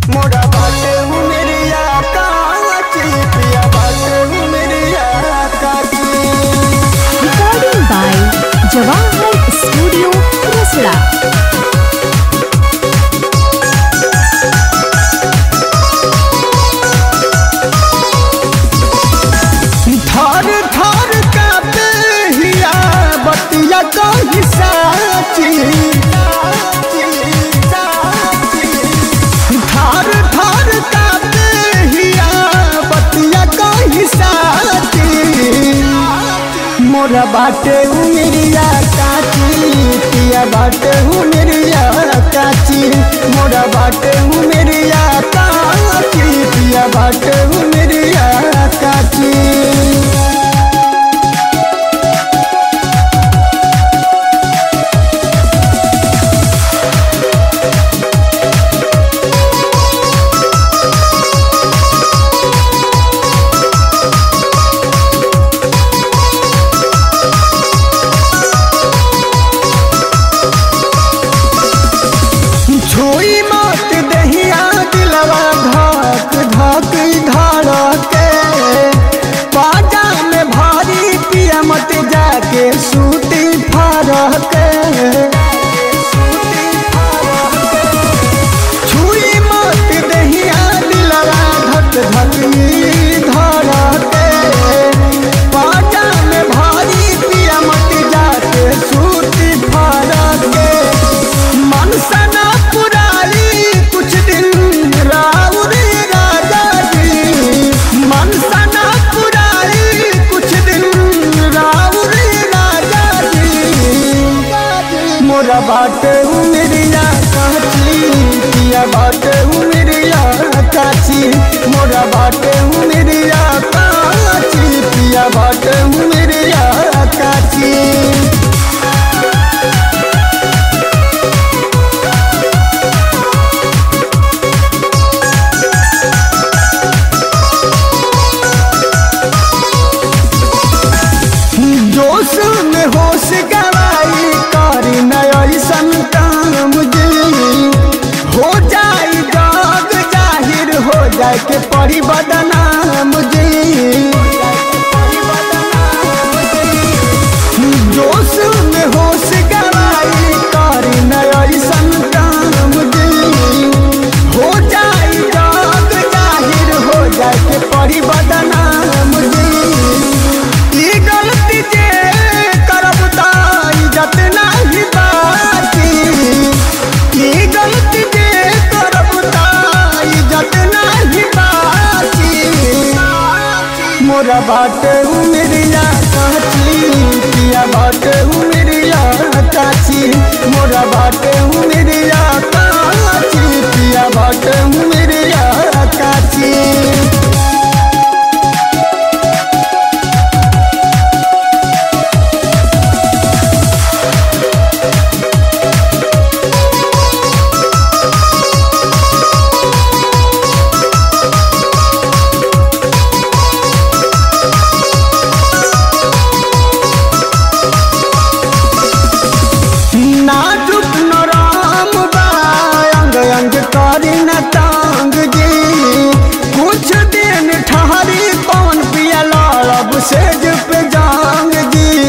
मोरा बाटे उमरिया काची पिया बाटे उमरिया काची। Recording by Jawahar Studio, Rasla. थर थर कापे हिया बतिया कही साची। थर थर कापे हिया बतिया कही साची। मोरा बाटे उमरिया काची पिया बाटे उमरिया काची। मोरा बाटे उमरिया काची पिया बाटे उमरिया काची। छुई मत दहिया दिलवा धक धक धड़के। पाजा में भारी पिया मत जाके सूती फरके। छुई मत दहिया दिलवा धक धक धड़के। पाजा में भारी पिया मत जाके सूती फरके। मन सना कुछ दिन राउर राजा जी। मन सना पुराई कुछ दिन राउर राजा जी। मोरा बाटे उमरिया काची पिया बाटे उमरिया काची। मोरा बाटे उमरिया काची पिया बाटे उमरिया काची। जोश में होश गवाई करी नयसन काम जी। हो जाई जग जाहिर हो जाए के परी बदनाम जी। जोश में होश गवाई करी नयसन काम जी। हो जाई जग जाहिर हो जाए के परी बदनाम जी। ई गलती जे करब ताई जत नाही बाची। ई गलती जे करब ताई जत नाही बाची। मोरा बाटे उमरिया काची पिया बाटे उमरिया काची। मोरा बाटे उमरिया काची पिया बाटे उमरिया काची। नाजुक नराम बा अंग अंग करी न टांग जी। कुछ दिन ठहरी पवन पिया लालब सेज पे जांग जी।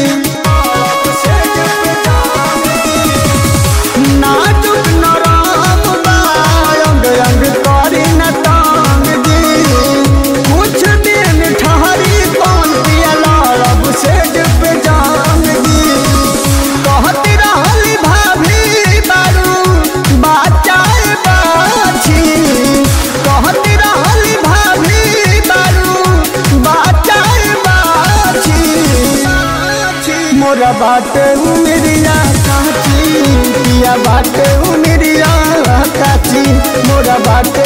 नाजुक नराम बा अंग अंग करी न टांग जी। कुछ दिन ठहरी पवन पिया लालब सेज पे जांग जी। कहती रहली भाभी बारू बाचाए बाछी। कहती रहली भाभी बारू बाचाए बाछी। मोरा बाटे उमरिया काची पिया बाटे उमरिया काची। मोरा बाटे